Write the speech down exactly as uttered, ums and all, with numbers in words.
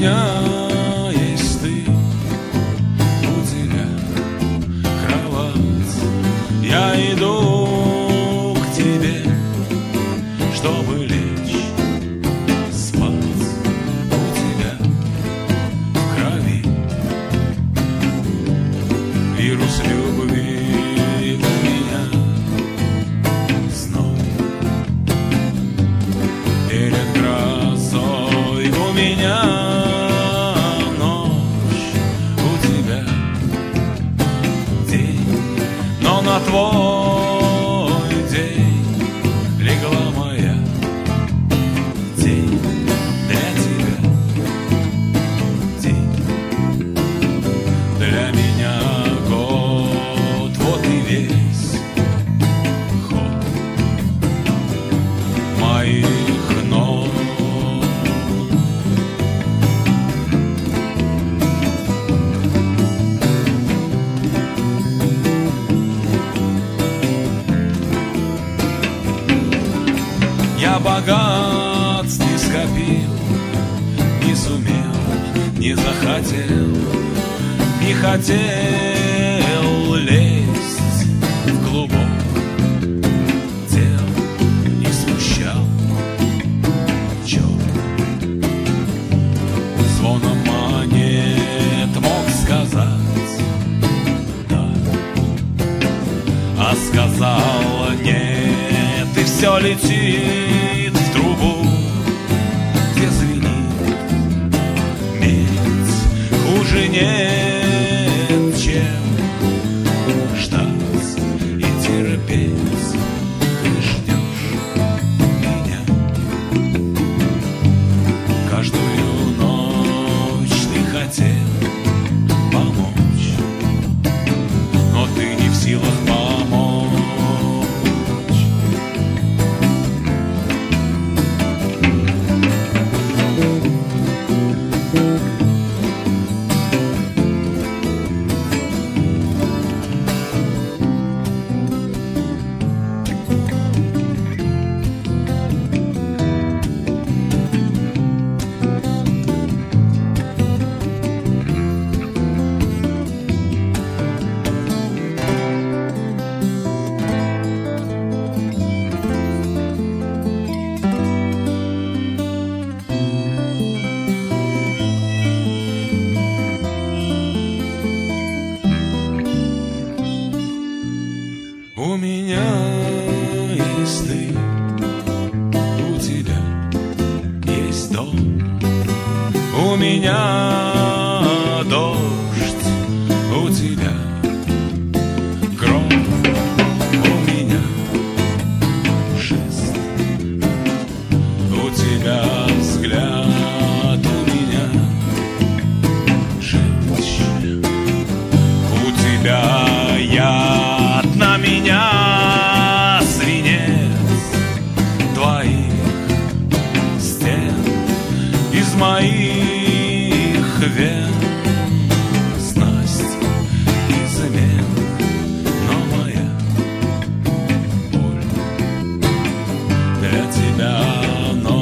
меня есть ты, у тебя кровать. Я иду к тебе, чтобы лечь спать. У тебя в крови вирус любви, у меня снова перед грозой. У меня ночь, у тебя день, но на твой день легла моя тень. Для тебя день, для меня год. Вот и весь ход моих ног. Я богатств не скопил, не сумел, не захотел, не хотел лезть в клубок дел, не смущал черт. Звоном монет мог сказать да, а сказал нет, и все летит в трубу, где звенит медь. Хуже нет, чем ждать и терпеть. Ты ждешь меня каждую ночь. Ты хотел помочь, но ты не в силах помочь. У меня есть ты, у тебя есть дом, у меня дождь, у тебя гром, у меня шест, у тебя взгляд, у меня женщина, у тебя яд, на меня свинец твоих стен, из моих вен снасть измен. Но моя боль для тебя ночь.